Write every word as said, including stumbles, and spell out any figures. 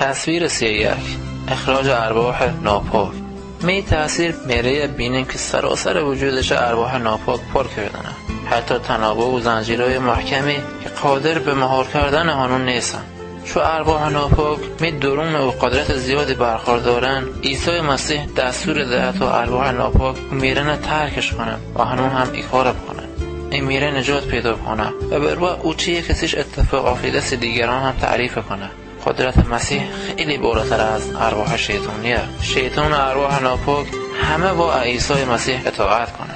تصویر سی یک، اخراج ارواح ناپاک. می تأثیر میره بینیم که سراسر وجودش ارواح ناپاک پر کردنه، حتی تنابه و زنجیرهای محکمی که قادر به مهار کردن آنون نیستن. چو ارواح ناپاک می درون و قدرت زیادی برخوردارن، عیسی مسیح دستور دهد و ارواح ناپاک میرن ترکش کنن و آنون هم اکار بکنن. این میره نجات پیدا کنه و به روی او چیه کسیش اتفاق افتاده سی دیگران هم تعریف کنه. قدرت مسیح خیلی بالاتر از ارواح شیطانیه. شیطان و ارواح ناپاک همه با عیسی مسیح اطاعت کنه.